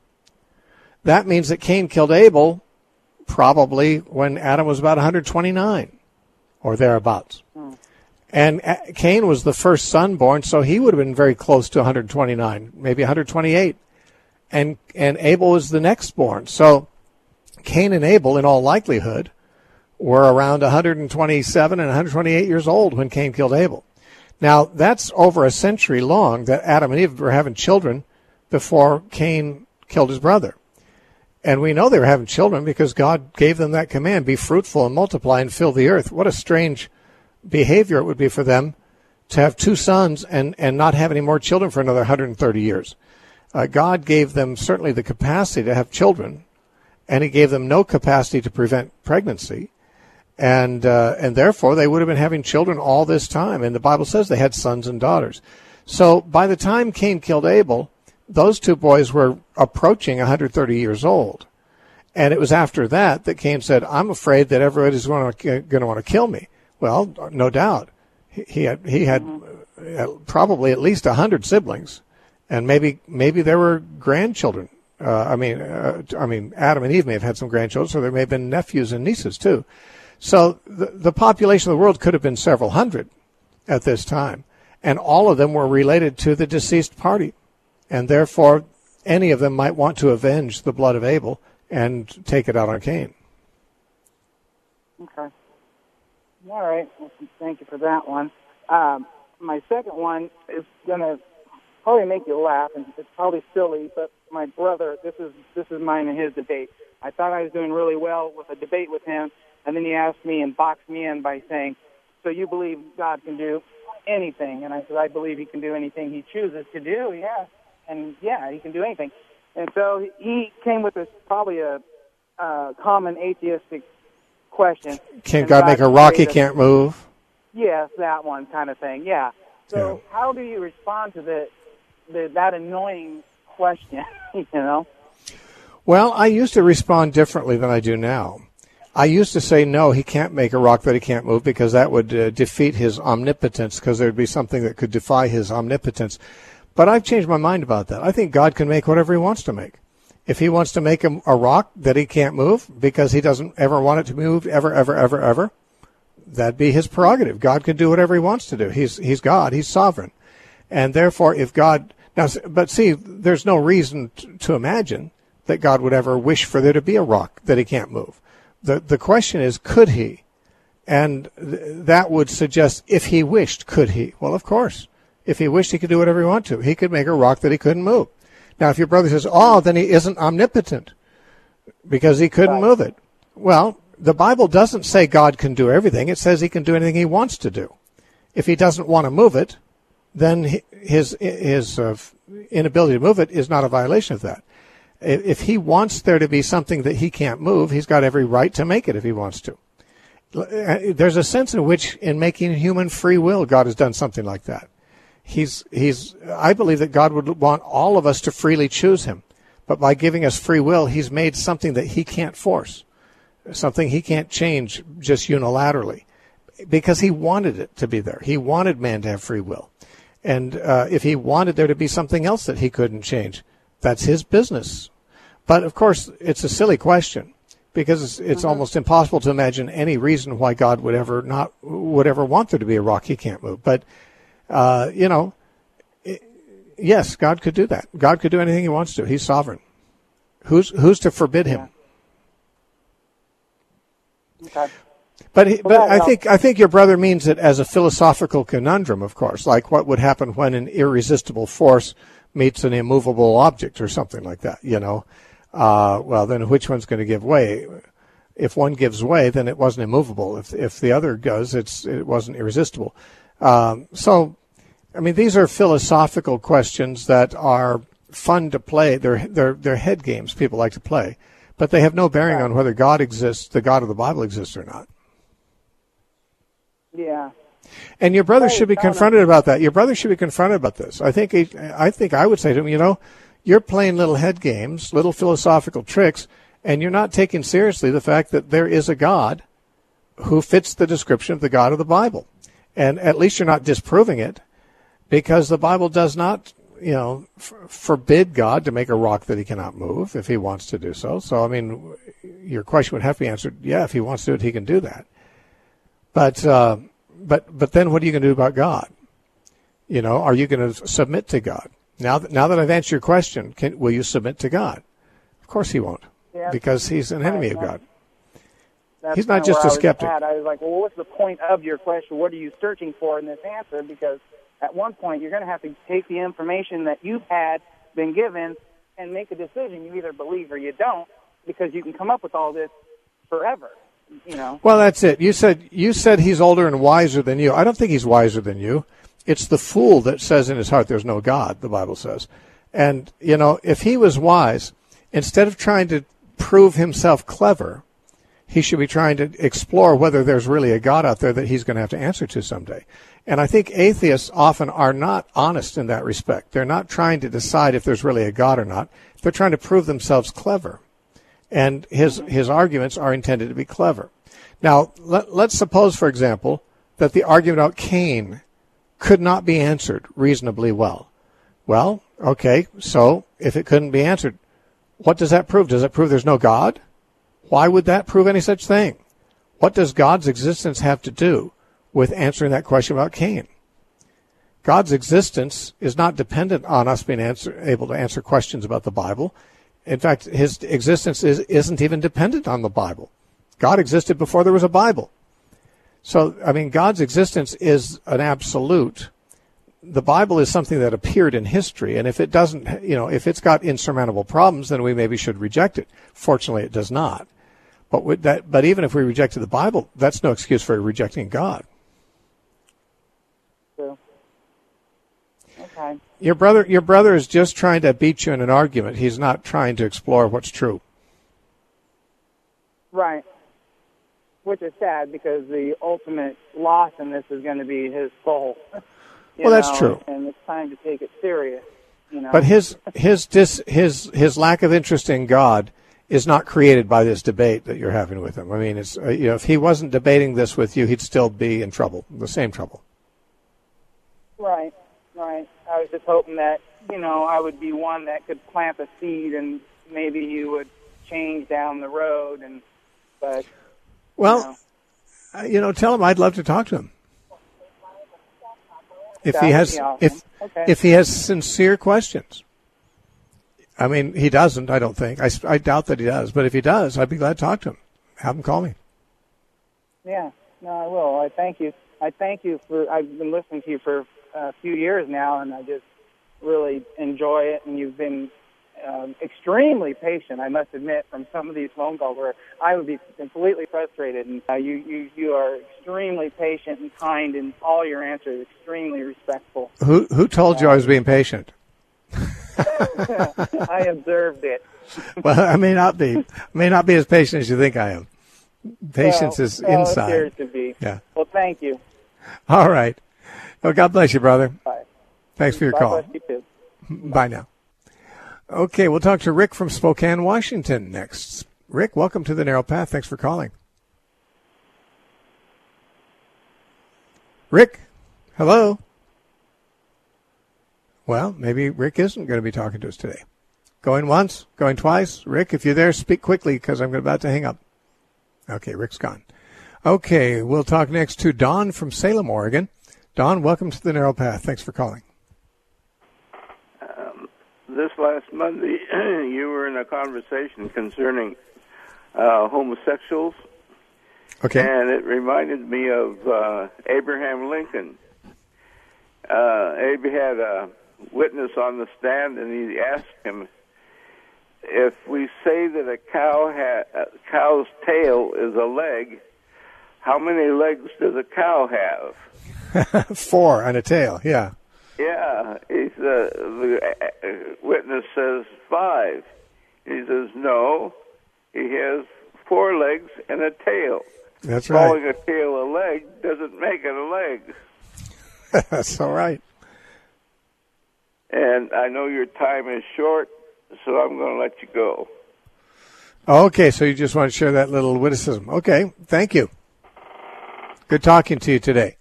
that means that Cain killed Abel probably when Adam was about one hundred twenty-nine or thereabouts. Hmm. And Cain was the first son born, so he would have been very close to one hundred twenty-nine, maybe one hundred twenty-eight. And and Abel was the next born. So Cain and Abel, in all likelihood, were around one hundred twenty-seven and one hundred twenty-eight years old when Cain killed Abel. Now, that's over a century long that Adam and Eve were having children before Cain killed his brother. And we know they were having children because God gave them that command, be fruitful and multiply and fill the earth. What a strange behavior it would be for them to have two sons and, and not have any more children for another one hundred thirty years. Uh, God gave them certainly the capacity to have children, and he gave them no capacity to prevent pregnancy. And uh, and therefore, they would have been having children all this time. And the Bible says they had sons and daughters. So by the time Cain killed Abel, those two boys were approaching one hundred thirty years old. And it was after that that Cain said, I'm afraid that everybody's going to, going to want to kill me. Well, no doubt. He, he had, he had mm-hmm. probably at least one hundred siblings. And maybe maybe there were grandchildren. Uh, I mean, uh, I mean, Adam and Eve may have had some grandchildren, so there may have been nephews and nieces too. So the, the population of the world could have been several hundred at this time, and all of them were related to the deceased party, and therefore any of them might want to avenge the blood of Abel and take it out on Cain. Okay. All right. Well, thank you for that one. Um, my second one is going to probably make you laugh, and it's probably silly, but my brother, this is this is mine and his debate. I thought I was doing really well with a debate with him, and then he asked me and boxed me in by saying, so you believe God can do anything? And I said, I believe he can do anything he chooses to do, yeah. And, yeah, he can do anything. And so he came with this probably a, a common atheistic question. Can God make a rock he can't move? Yes, that one kind of thing, yeah. So yeah. How do you respond to the, the that annoying question, you know? Well, I used to respond differently than I do now. I used to say, no, he can't make a rock that he can't move because that would uh, defeat his omnipotence, because there would be something that could defy his omnipotence. But I've changed my mind about that. I think God can make whatever he wants to make. If he wants to make a, a rock that he can't move because he doesn't ever want it to move ever, ever, ever, ever, that'd be his prerogative. God can do whatever he wants to do. He's he's God. He's sovereign. And therefore, if God... now, but see, there's no reason to, to imagine that God would ever wish for there to be a rock that he can't move. The the question is, could he? And th- that would suggest, if he wished, could he? Well, of course. If he wished, he could do whatever he wanted to. He could make a rock that he couldn't move. Now, if your brother says, oh, then he isn't omnipotent because he couldn't right. move it. Well, the Bible doesn't say God can do everything. It says he can do anything he wants to do. If he doesn't want to move it, then his his uh, inability to move it is not a violation of that. If he wants there to be something that he can't move, he's got every right to make it if he wants to. There's a sense in which, in making human free will, God has done something like that. He's, he's, I believe that God would want all of us to freely choose him. But by giving us free will, he's made something that he can't force, something he can't change just unilaterally, because he wanted it to be there. He wanted man to have free will. And uh, if he wanted there to be something else that he couldn't change, that's his business. But, of course, it's a silly question, because it's, it's mm-hmm. almost impossible to imagine any reason why God would ever not would ever want there to be a rock he can't move. But Uh, you know, it, yes, God could do that. God could do anything he wants to. He's sovereign. Who's who's to forbid him? Okay. But he, Well, but I well- think I think your brother means it as a philosophical conundrum, of course, like what would happen when an irresistible force meets an immovable object or something like that. You know, uh, well, then which one's going to give way? If one gives way, then it wasn't immovable. If if the other goes, it's it wasn't irresistible. Um, so, I mean, these are philosophical questions that are fun to play. They're they're they're head games people like to play, but they have no bearing on whether God exists, the God of the Bible exists or not. Yeah. And your brother Hey, should be Donna. confronted about that. Your brother should be confronted about this. I think he, I think I would say to him, you know, you're playing little head games, little philosophical tricks, and you're not taking seriously the fact that there is a God who fits the description of the God of the Bible. And at least you're not disproving it, because the Bible does not, you know, f- forbid God to make a rock that he cannot move if he wants to do so. So, I mean, your question would have to be answered, yeah, if he wants to do it, he can do that. But, uh, but, but then what are you going to do about God? You know, are you going to submit to God? Now that, now that I've answered your question, can, will you submit to God? Of course he won't, Yeah. because he's an enemy of Right. God. That's He's not kinda just where a I was skeptic. at. I was like, well, what's the point of your question? What are you searching for in this answer? Because at one point, you're going to have to take the information that you've had, been given, and make a decision. You either believe or you don't, because you can come up with all this forever, you know. Well, that's it. You said you said he's older and wiser than you. I don't think he's wiser than you. It's the fool that says in his heart there's no God, the Bible says. And, you know, if he was wise, instead of trying to prove himself clever, he should be trying to explore whether there's really a God out there that he's going to have to answer to someday. And I think atheists often are not honest in that respect. They're not trying to decide if there's really a God or not. They're trying to prove themselves clever. And his his arguments are intended to be clever. Now, let, let's suppose, for example, that the argument about Cain could not be answered reasonably well. Well, okay, so if it couldn't be answered, what does that prove? Does it prove there's no God? Why would that prove any such thing? What does God's existence have to do with answering that question about Cain? God's existence is not dependent on us being answer, able to answer questions about the Bible. In fact, his existence is, isn't even dependent on the Bible. God existed before there was a Bible. So, I mean, God's existence is an absolute. The Bible is something that appeared in history, and if it doesn't, you know, if it's got insurmountable problems, then we maybe should reject it. Fortunately, it does not. But with that, but even if we rejected the Bible, that's no excuse for rejecting God. So, okay. Your brother, your brother is just trying to beat you in an argument. He's not trying to explore what's true. Right. Which is sad, because the ultimate loss in this is going to be his soul. You Well, that's know, true. And it's time to take it serious. You know. But his his dis, his his lack of interest in God is not created by this debate that you're having with him. I mean, it's uh, you know, if he wasn't debating this with you, he'd still be in trouble, the same trouble. Right, right. I was just hoping that, you know, I would be one that could plant a seed, and maybe you would change down the road. And but Well, you know, uh, you know, tell him I'd love to talk to him. If that he would has, be awesome. if Okay. if he has sincere questions. I mean, he doesn't. I don't think. I, I doubt that he does. But if he does, I'd be glad to talk to him. Have him call me. Yeah, no, I will. I thank you. I thank you for. I've been listening to you for a few years now, and I just really enjoy it. And you've been um, extremely patient, I must admit, from some of these phone calls where I would be completely frustrated. And uh, you, you, you are extremely patient and kind, and all your answers extremely respectful. Who who told you I was being patient? I observed it. Well, I may not be. I may not be as patient as you think I am. Patience well, is well, inside. It appears to be. Yeah. Well, thank you. All right. Well, God bless you, brother. Bye. Thanks for your God call. bless you too. Bye now. Okay, we'll talk to Rick from Spokane, Washington next. Rick, welcome to the Narrow Path. Thanks for calling. Rick, hello. Well, maybe Rick isn't going to be talking to us today. Going once, going twice. Rick, if you're there, speak quickly because I'm about to hang up. Okay, Rick's gone. Okay, we'll talk next to Don from Salem, Oregon. Don, welcome to the Narrow Path. Thanks for calling. Um, this last Monday, you were in a conversation concerning uh, homosexuals. Okay. And it reminded me of uh, Abraham Lincoln. Uh, Abe had a witness on the stand, and he asked him, if we say that a cow ha- a cow's tail is a leg, how many legs does a cow have? Four and a tail, yeah. Yeah, he's, uh, the witness says five. He says, no, he has four legs and a tail. That's right. Calling a tail a leg doesn't make it a leg. That's all right. And I know your time is short, so I'm going to let you go. Okay, so you just want to share that little witticism. Okay, thank you. Good talking to you today.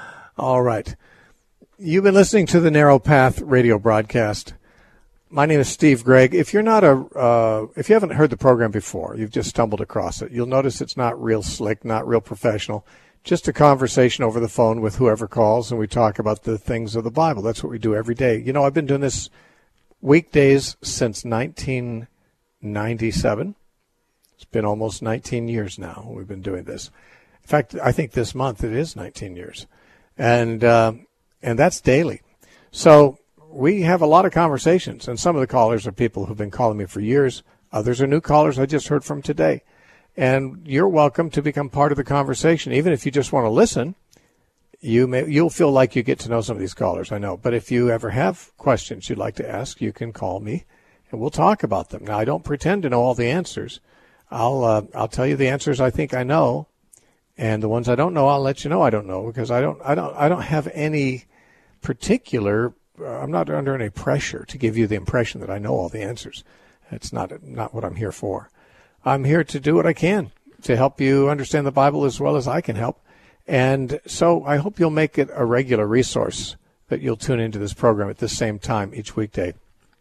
All right. You've been listening to the Narrow Path radio broadcast. My name is Steve Gregg. If you're not a, uh, if you haven't heard the program before, you've just stumbled across it, you'll notice it's not real slick, not real professional, just a conversation over the phone with whoever calls, and we talk about the things of the Bible. That's what we do every day. You know, I've been doing this weekdays since nineteen ninety-seven. It's been almost nineteen years now we've been doing this. In fact, I think this month it is nineteen years. And, uh, and that's daily. So, we have a lot of conversations, and some of the callers are people who've been calling me for years. Others are new callers I just heard from today. And you're welcome to become part of the conversation. Even if you just want to listen, you may, you'll feel like you get to know some of these callers, I know. But if you ever have questions you'd like to ask, you can call me, and we'll talk about them. Now, I don't pretend to know all the answers. I'll uh, I'll tell you the answers I think I know, and the ones I don't know, I'll let you know I don't know, because I don't I don't I don't have any particular. I'm not under any pressure to give you the impression that I know all the answers. That's not not what I'm here for. I'm here to do what I can to help you understand the Bible as well as I can help. And so I hope you'll make it a regular resource, that you'll tune into this program at this same time each weekday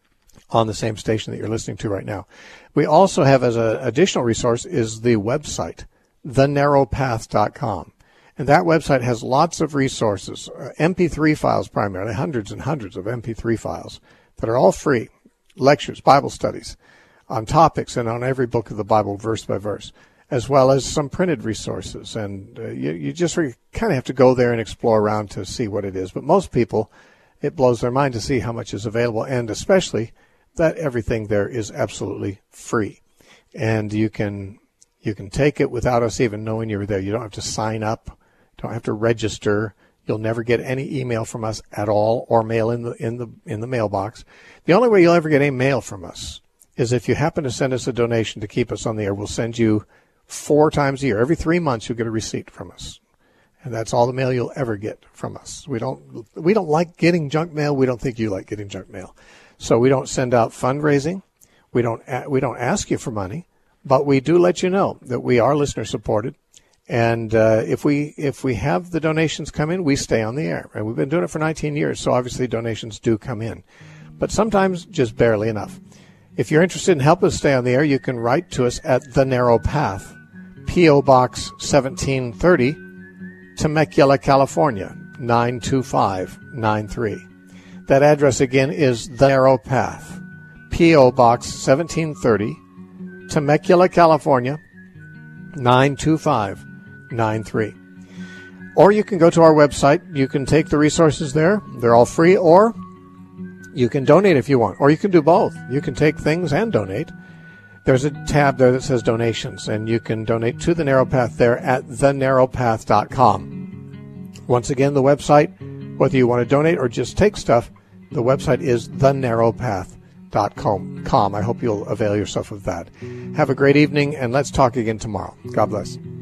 on the same station that you're listening to right now. We also have, as an additional resource, is the website, the narrow path dot com. And that website has lots of resources, uh, M P three files primarily, hundreds and hundreds of M P three files that are all free, lectures, Bible studies on topics and on every book of the Bible verse by verse, as well as some printed resources. And uh, you, you just re- kind of have to go there and explore around to see what it is. But most people, it blows their mind to see how much is available, and especially that everything there is absolutely free. And you can you can take it without us even knowing you were there. You don't have to sign up. Don't have to register. You'll never get any email from us at all, or mail in the in the in the mailbox. The only way you'll ever get any mail from us is if you happen to send us a donation to keep us on the air. We'll send you four times a year. Every three months you'll get a receipt from us. And that's all the mail you'll ever get from us. We don't we don't like getting junk mail. We don't think you like getting junk mail. So we don't send out fundraising. We don't we don't ask you for money, but we do let you know that we are listener supported. And uh, if we if we have the donations come in, we stay on the air. And we've been doing it for nineteen years, so obviously donations do come in. But sometimes just barely enough. If you're interested in helping us stay on the air, you can write to us at The Narrow Path, P O. Box seventeen thirty, Temecula, California, nine two five nine three. That address again is The Narrow Path, P O. Box seventeen thirty, Temecula, California, nine two five nine three. Or you can go to our website. You can take the resources there. They're all free, or you can donate if you want, or you can do both. You can take things and donate. There's a tab there that says donations, and you can donate to The Narrow Path there at the narrow path dot com. Once again, the website, whether you want to donate or just take stuff, the website is the narrow path dot com. I hope you'll avail yourself of that. Have a great evening, and let's talk again tomorrow. God bless.